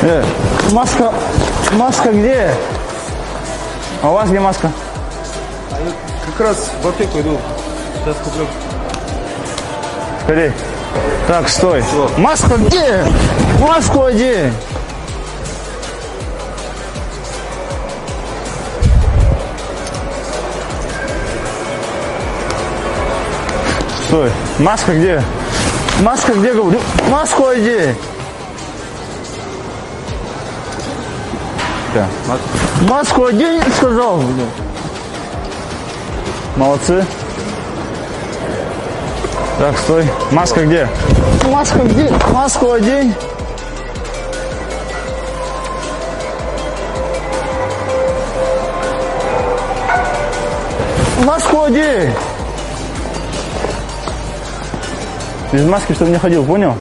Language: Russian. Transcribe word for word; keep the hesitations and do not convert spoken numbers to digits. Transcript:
Э, маска, маска где? А у вас где маска? А я как раз в аптеку иду. Сейчас куплю. Скорей. Так, стой. Что? Маска где? Маску одень. Стой. Маска где? Маска где, говорю? Маску одень. Да. Маску одень, сказал. Молодцы. Так, стой. Маска где? Маска где? Маску одень. Маску одень. Без маски, чтобы не ходил, понял?